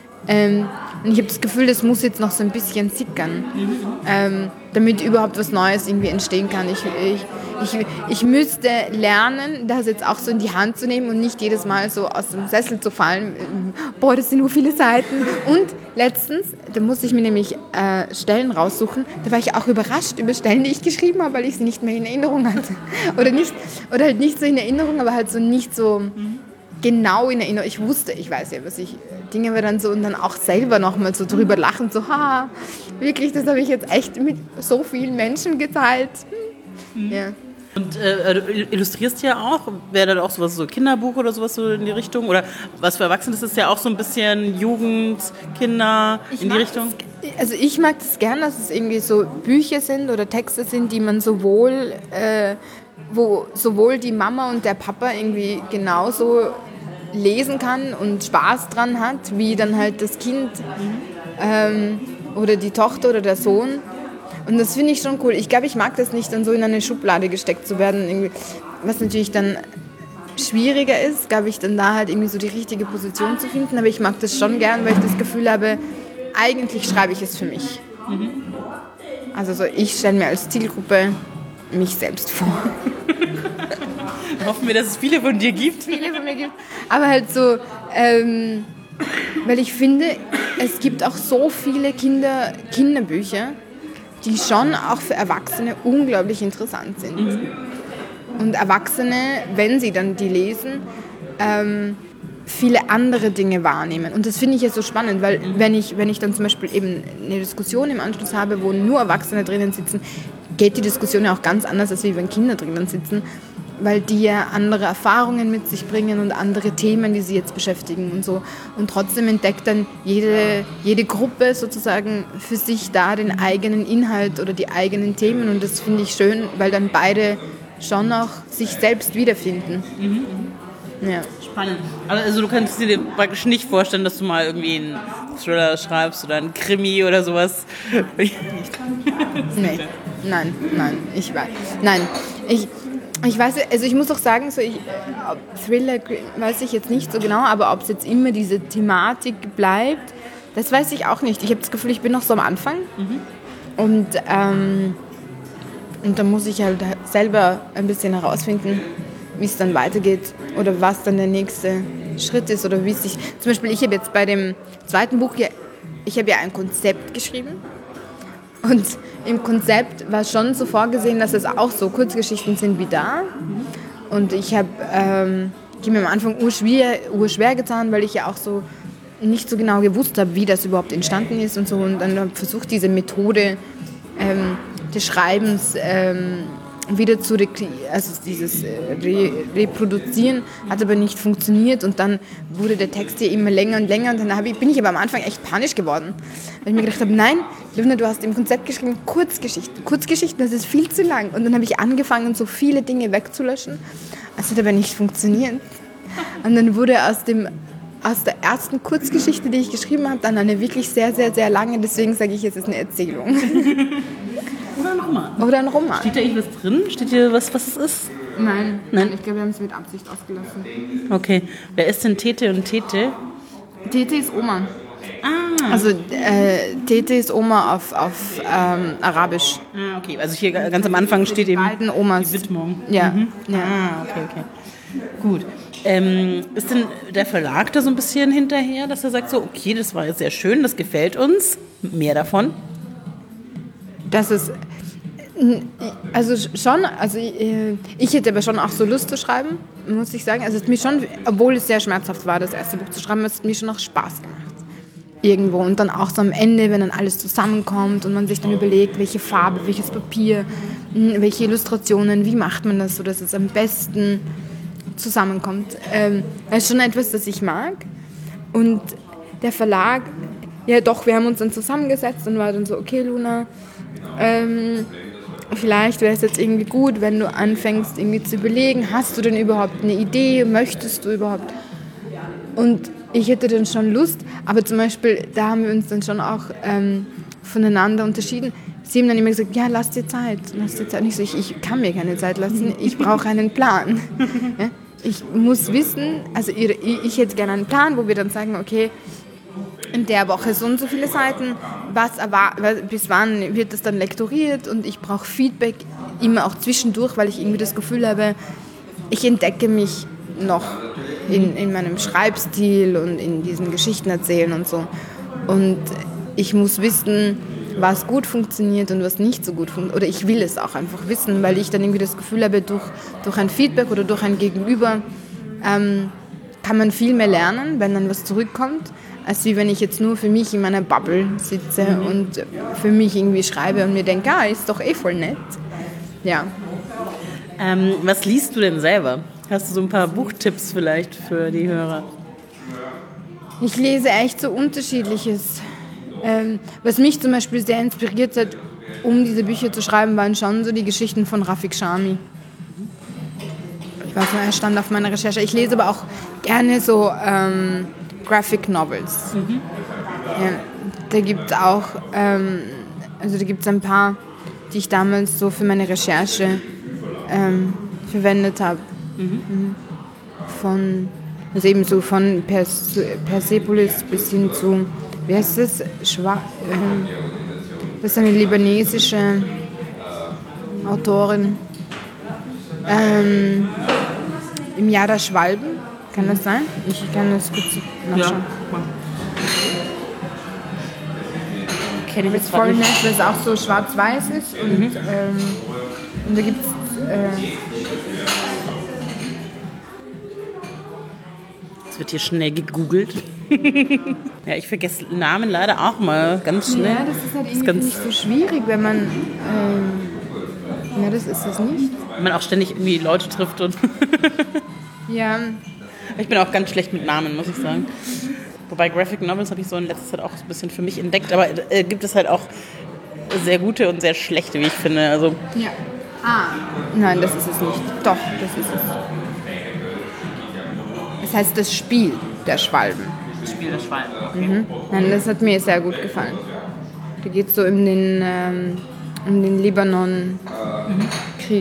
Und ich habe das Gefühl, das muss jetzt noch so ein bisschen sickern, damit überhaupt was Neues irgendwie entstehen kann. Ich müsste lernen, das jetzt auch so in die Hand zu nehmen und nicht jedes Mal so aus dem Sessel zu fallen. Boah, das sind nur viele Seiten. Und letztens, da musste ich mir nämlich Stellen raussuchen, da war ich auch überrascht über Stellen, die ich geschrieben habe, weil ich sie nicht mehr in Erinnerung hatte. Oder halt nicht so in Erinnerung, aber halt so nicht so genau in Erinnerung. Ich weiß ja, was ich Dinge war dann so und dann auch selber nochmal so drüber lachen, so, wirklich, das habe ich jetzt echt mit so vielen Menschen geteilt. Ja. Und du illustrierst ja auch, wäre da auch sowas, so Kinderbuch oder sowas so in die Richtung? Oder was für Erwachsene ist so ein bisschen Jugend, Kinder in die Richtung? Ich mag das gern, dass es irgendwie so Bücher sind oder Texte sind, die man sowohl, wo sowohl die Mama und der Papa irgendwie genauso lesen kann und Spaß dran hat, wie dann halt das Kind oder die Tochter oder der Sohn. Und das finde ich schon cool. Ich glaube, ich mag das nicht, dann so in eine Schublade gesteckt zu werden. Irgendwie. Was natürlich dann schwieriger ist, glaube ich, dann da halt irgendwie so die richtige Position zu finden. Aber ich mag das schon gern, weil ich das Gefühl habe, eigentlich schreibe ich es für mich. Also so, ich stelle mir als Zielgruppe mich selbst vor. Hoffen wir, dass es viele von dir gibt. Viele von mir gibt. Aber halt so, weil ich finde, es gibt auch so viele Kinderbücher, die schon auch für Erwachsene unglaublich interessant sind. Und Erwachsene, wenn sie dann die lesen, viele andere Dinge wahrnehmen. Und das finde ich ja so spannend, weil wenn ich dann zum Beispiel eben eine Diskussion im Anschluss habe, wo nur Erwachsene drinnen sitzen, geht die Diskussion ja auch ganz anders, als wenn Kinder drinnen sitzen, weil die ja andere Erfahrungen mit sich bringen und andere Themen, die sie jetzt beschäftigen und so. Und trotzdem entdeckt dann jede Gruppe sozusagen für sich da den eigenen Inhalt oder die eigenen Themen. Und das finde ich schön, weil dann beide schon auch sich selbst wiederfinden. Ja. Spannend. Also du kannst dir praktisch nicht vorstellen, dass du mal irgendwie einen Thriller schreibst oder einen Krimi oder sowas? Nee. Nein. Ich weiß, also ich muss auch sagen, so Thriller weiß ich jetzt nicht so genau, aber ob es jetzt immer diese Thematik bleibt, das weiß ich auch nicht. Ich habe das Gefühl, ich bin noch so am Anfang und da muss ich halt selber ein bisschen herausfinden, wie es dann weitergeht oder was dann der nächste Schritt ist oder wie es sich... Zum Beispiel, ich habe jetzt bei dem zweiten Buch, ich habe ja ein Konzept geschrieben. Und im Konzept war schon so vorgesehen, dass es auch so Kurzgeschichten sind wie da. Und ich habe mir am Anfang urschwer getan, weil ich ja auch so nicht so genau gewusst habe, wie das überhaupt entstanden ist und so. Und dann habe ich versucht, diese Methode des Schreibens wieder zu reproduzieren, hat aber nicht funktioniert und dann wurde der Text hier immer länger und länger und dann bin ich aber am Anfang echt panisch geworden, weil ich mir gedacht habe, nein, Livna, du hast im Konzept geschrieben, Kurzgeschichten, das ist viel zu lang und dann habe ich angefangen, so viele Dinge wegzulöschen, es hat aber nicht funktioniert und dann wurde aus der ersten Kurzgeschichte, die ich geschrieben habe, dann eine wirklich sehr, sehr, sehr lange, deswegen sage ich, es ist eine Erzählung. Oder ein Roman. Steht da irgendwas drin? Steht hier was es ist? Nein. Ich glaube, wir haben es mit Absicht ausgelassen. Okay. Wer ist denn Tete und Tete? Tete ist Oma. Also Tete ist Oma auf Arabisch. Okay. Also hier ganz am Anfang steht eben beiden Omas. Die Widmung. Ja. Ja. Okay. Gut. Ist denn der Verlag da so ein bisschen hinterher, dass er sagt so, okay, das war jetzt sehr schön, das gefällt uns, mehr davon? Das ist, also schon, ich hätte aber schon auch so Lust zu schreiben, muss ich sagen. Also es hat mir schon, obwohl es sehr schmerzhaft war, das erste Buch zu schreiben, es hat mir schon auch Spaß gemacht. irgendwo. Und dann auch so am Ende, wenn dann alles zusammenkommt und man sich dann überlegt, welche Farbe, welches Papier, welche Illustrationen, wie macht man das so, dass es am besten zusammenkommt. Das ist schon etwas, das ich mag. Und der Verlag, ja doch, wir haben uns dann zusammengesetzt und war dann so, okay Luna, vielleicht wäre es jetzt irgendwie gut, wenn du anfängst irgendwie zu überlegen, hast du denn überhaupt eine Idee, möchtest du überhaupt? Und ich hätte dann schon Lust, aber zum Beispiel, da haben wir uns dann schon auch voneinander unterschieden. Sie haben dann immer gesagt, ja, lass dir Zeit. Und ich so, ich kann mir keine Zeit lassen, ich brauche einen Plan. Ja? Ich muss wissen, also ich hätte gerne einen Plan, wo wir dann sagen, okay, in der Woche so und so viele Seiten, bis wann wird das dann lektoriert und ich brauche Feedback immer auch zwischendurch, weil ich irgendwie das Gefühl habe, ich entdecke mich noch in meinem Schreibstil und in diesen Geschichten erzählen und so. Und ich muss wissen, was gut funktioniert und was nicht so gut funktioniert. Oder ich will es auch einfach wissen, weil ich dann irgendwie das Gefühl habe, durch ein Feedback oder durch ein Gegenüber kann man viel mehr lernen, wenn dann was zurückkommt, als wie wenn ich jetzt nur für mich in meiner Bubble sitze und für mich irgendwie schreibe und mir denke, ist doch voll nett. Ja. Was liest du denn selber? Hast du so ein paar Buchtipps vielleicht für die Hörer? Ich lese echt so Unterschiedliches. Was mich zum Beispiel sehr inspiriert hat, um diese Bücher zu schreiben, waren schon so die Geschichten von Rafik Sharmi. Ich weiß nicht, er stand auf meiner Recherche. Ich lese aber auch gerne so Graphic Novels. Ja, da gibt es auch, da gibt es ein paar, die ich damals so für meine Recherche verwendet habe. Also eben so von Persepolis bis hin zu, wie heißt das? Das ist eine libanesische Autorin. Im Jahr der Schwalben, kann das sein? Ich kann das kurz nachschauen. Ja. Kenne ich Das ist voll nett, weil es auch so schwarz-weiß ist und da gibt es es wird hier schnell gegoogelt. Ja, ich vergesse Namen leider auch mal ganz schnell. Ja, das ist halt irgendwie nicht so schwierig, wenn man ja, das ist es nicht. Wenn man auch ständig irgendwie Leute trifft und Ja. ich bin auch ganz schlecht mit Namen, muss ich sagen. Wobei Graphic Novels habe ich so in letzter Zeit auch ein bisschen für mich entdeckt, aber gibt es halt auch sehr gute und sehr schlechte, wie ich finde. Also Ja. Nein, das ist es nicht. Doch, das ist es. Das heißt das Spiel der Schwalben. das Spiel der Schwalben. Nein, das hat mir sehr gut gefallen. Da geht es so um den Libanon-Krieg.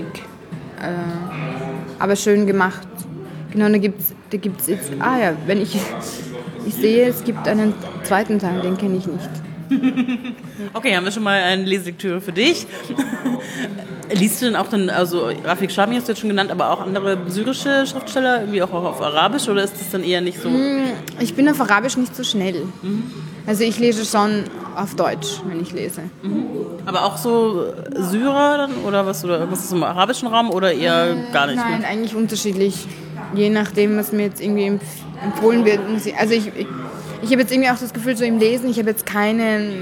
Aber schön gemacht. Genau, da gibt's jetzt, wenn ich sehe, es gibt einen zweiten Teil, den kenne ich nicht. Okay, haben wir schon mal eine Leselektüre für dich. Liest du denn auch dann, also Rafik Sharmi hast du jetzt schon genannt, aber auch andere syrische Schriftsteller, irgendwie auch auf Arabisch, oder ist das dann eher nicht so? Ich bin auf Arabisch nicht so schnell. Also ich lese schon auf Deutsch, wenn ich lese. Aber auch so Syrer dann, oder was ist das im arabischen Raum oder eher gar nicht? Nein, eigentlich unterschiedlich. Je nachdem, was mir jetzt irgendwie empfohlen wird. Also ich habe jetzt irgendwie auch das Gefühl, so im Lesen, ich habe jetzt keine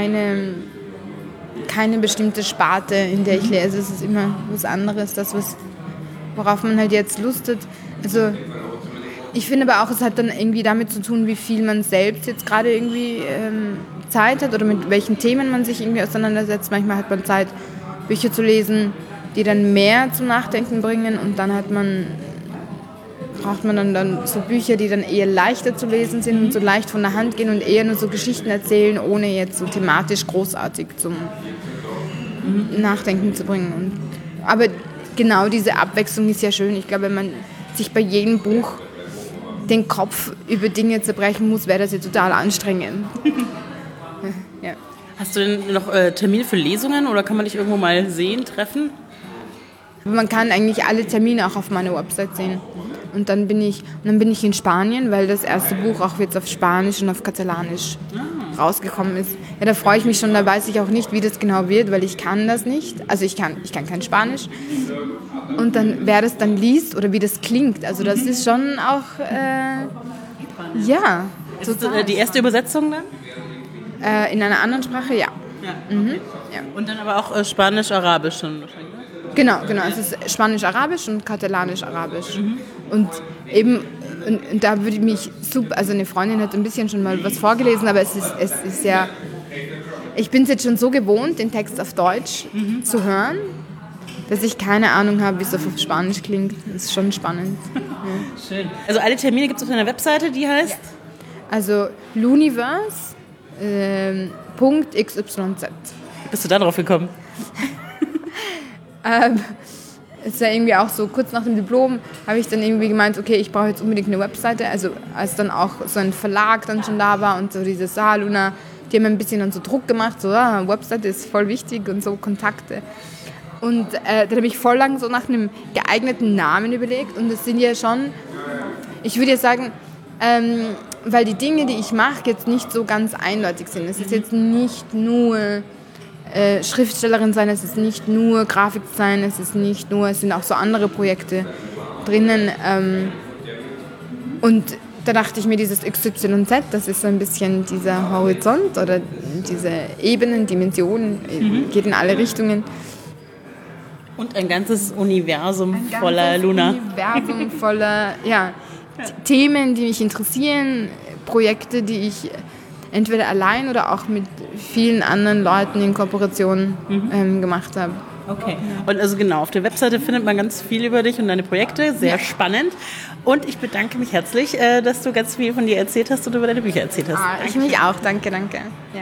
bestimmte Sparte, in der ich lese. Es ist immer was anderes, worauf man halt jetzt Lust hat. Also ich finde aber auch, es hat dann irgendwie damit zu tun, wie viel man selbst jetzt gerade irgendwie Zeit hat oder mit welchen Themen man sich irgendwie auseinandersetzt. Manchmal hat man Zeit, Bücher zu lesen, die dann mehr zum Nachdenken bringen, und dann braucht man dann so Bücher, die dann eher leichter zu lesen sind und so leicht von der Hand gehen und eher nur so Geschichten erzählen, ohne jetzt so thematisch großartig zum Nachdenken zu bringen. Aber genau diese Abwechslung ist ja schön. Ich glaube, wenn man sich bei jedem Buch den Kopf über Dinge zerbrechen muss, wäre das ja total anstrengend. Ja. Hast du denn noch Termine für Lesungen oder kann man dich irgendwo mal sehen, treffen? Man kann eigentlich alle Termine auch auf meiner Website sehen. Und dann bin ich in Spanien, weil das erste Buch auch jetzt auf Spanisch und auf Katalanisch rausgekommen ist. Ja, da freue ich mich schon, da weiß ich auch nicht, wie das genau wird, weil ich kann das nicht. Also ich kann kein Spanisch. Und dann, wer das dann liest oder wie das klingt, also das ist schon auch, ja. Ist das die erste Übersetzung dann? In einer anderen Sprache, ja. Ja. Ja. Und dann aber auch Spanisch-Arabisch schon wahrscheinlich, ne? Genau. Es ist Spanisch-Arabisch und Katalanisch-Arabisch. Und eben, und da würde ich mich super, also eine Freundin hat ein bisschen schon mal was vorgelesen, aber es ist ja, ich bin es jetzt schon so gewohnt, den Text auf Deutsch zu hören, dass ich keine Ahnung habe, wie es auf Spanisch klingt. Das ist schon spannend. Schön. Also alle Termine gibt es auf deiner Webseite, die heißt? Ja. Also Luniverse .xyz. Wie bist du da drauf gekommen? Ist ja irgendwie auch so, kurz nach dem Diplom habe ich dann irgendwie gemeint, okay, ich brauche jetzt unbedingt eine Webseite. Also als dann auch so ein Verlag dann schon da war und so dieses, Luna, die haben ein bisschen dann so Druck gemacht, so, Webseite ist voll wichtig und so Kontakte. Und dann habe ich voll lang so nach einem geeigneten Namen überlegt und das sind ja schon, ich würde ja sagen, weil die Dinge, die ich mache, jetzt nicht so ganz eindeutig sind. Es ist jetzt nicht nur Schriftstellerin sein, es ist nicht nur Grafikdesign, es sind auch so andere Projekte drinnen. Und da dachte ich mir, dieses XYZ, das ist so ein bisschen dieser Horizont oder diese Ebenen, Dimensionen, geht in alle Richtungen. Und ein ganzes Universum voller Luna. Universum voller, Themen, die mich interessieren, Projekte, die ich entweder allein oder auch mit vielen anderen Leuten in Kooperation gemacht habe. Okay. Und also genau, auf der Webseite findet man ganz viel über dich und deine Projekte. Sehr spannend. Und ich bedanke mich herzlich, dass du ganz viel von dir erzählt hast und über deine Bücher erzählt hast. Ich mich auch. Danke. Ja.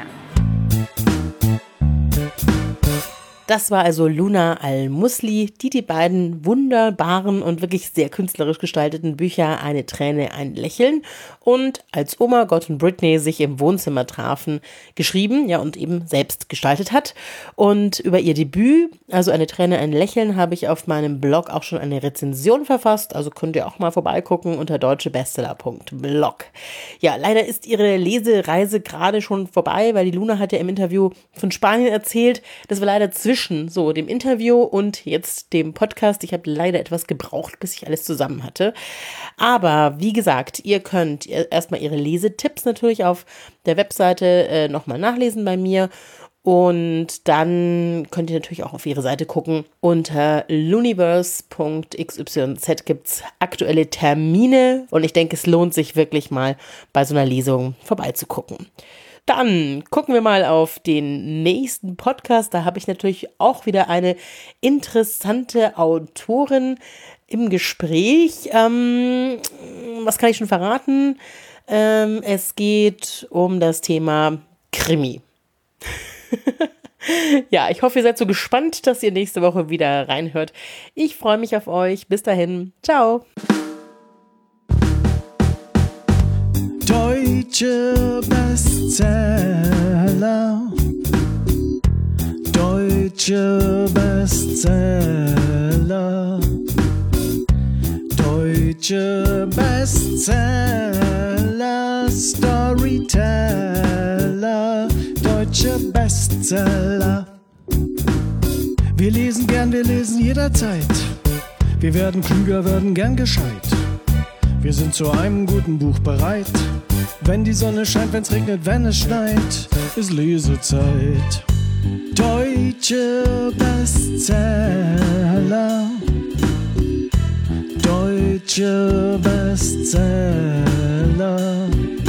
Das war also Luna Al-Musli, die beiden wunderbaren und wirklich sehr künstlerisch gestalteten Bücher Eine Träne, ein Lächeln und Als Oma, Gott und Britney sich im Wohnzimmer trafen, geschrieben, und eben selbst gestaltet hat. Und über ihr Debüt, also Eine Träne, ein Lächeln, habe ich auf meinem Blog auch schon eine Rezension verfasst, also könnt ihr auch mal vorbeigucken unter deutschebestseller.blog. Ja, leider ist ihre Lesereise gerade schon vorbei, weil die Luna hat ja im Interview von Spanien erzählt, dass wir leider zwischen so dem Interview und jetzt dem Podcast, ich habe leider etwas gebraucht, bis ich alles zusammen hatte. Aber wie gesagt, ihr könnt erstmal ihre Lesetipps natürlich auf der Webseite nochmal nachlesen bei mir. Und dann könnt ihr natürlich auch auf ihre Seite gucken. Unter luniverse.xyz gibt es aktuelle Termine. Und ich denke, es lohnt sich wirklich mal bei so einer Lesung vorbeizugucken. Dann gucken wir mal auf den nächsten Podcast. Da habe ich natürlich auch wieder eine interessante Autorin im Gespräch. Was kann ich schon verraten? Es geht um das Thema Krimi. Ja, ich hoffe, ihr seid so gespannt, dass ihr nächste Woche wieder reinhört. Ich freue mich auf euch. Bis dahin. Ciao. Deutsche Bestseller. Deutsche Bestseller. Deutsche Bestseller. Storyteller. Deutsche Bestseller. Wir lesen gern, wir lesen jederzeit. Wir werden klüger, werden gern gescheit. Wir sind zu einem guten Buch bereit. Wenn die Sonne scheint, wenn's regnet, wenn es schneit, ist Lesezeit. Deutsche Bestseller. Deutsche Bestseller.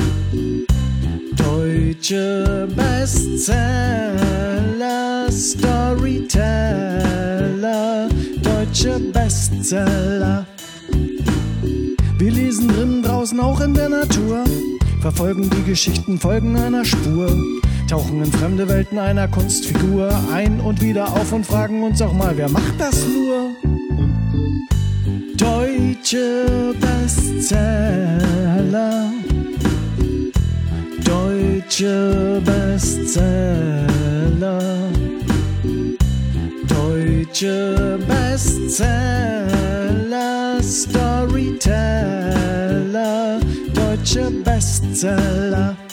Deutsche Bestseller. Storyteller. Deutsche Bestseller. Wir lesen drinnen, draußen, auch in der Natur, verfolgen die Geschichten, folgen einer Spur, tauchen in fremde Welten einer Kunstfigur ein und wieder auf und fragen uns auch mal, wer macht das nur? Deutsche Bestseller. Deutsche Bestseller. Deutsche Bestseller. Storyteller. Deutsche Bestseller.